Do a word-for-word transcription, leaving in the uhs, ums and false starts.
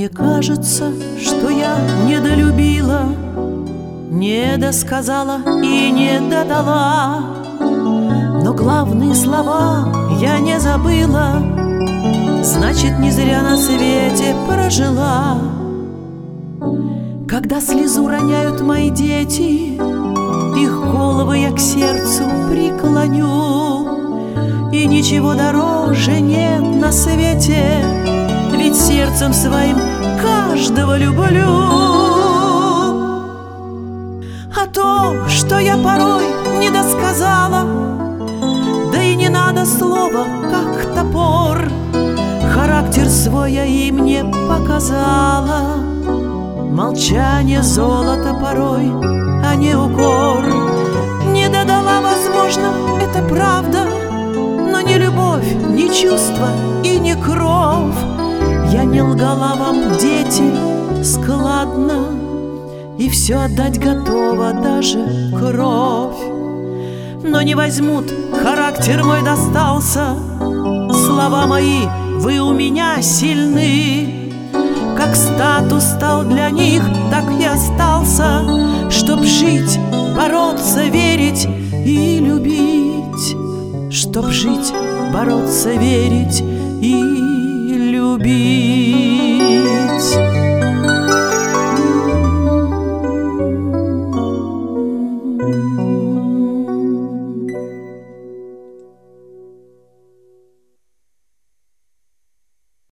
Мне кажется, что я недолюбила, не досказала и не додала, но главные слова я не забыла, значит, не зря на свете прожила. Когда слезу роняют мои дети, их головы я к сердцу преклоню, и ничего дороже нет на свете, ведь сердцем своим каждого люблю. А то, что я порой не досказала, да и не надо слова, как топор, характер свой я им не показала. Молчание золото порой, а не укор. Не додала, возможно, это правда, но ни любовь, ни чувство и ни кровь. Я не лгала вам, дети, складно, и все отдать готова, даже кровь. Но не возьмут, характер мой достался, слова мои, вы у меня сильны. Как статус стал для них, так и остался, чтоб жить, бороться, верить и любить. Чтоб жить, бороться, верить и любить.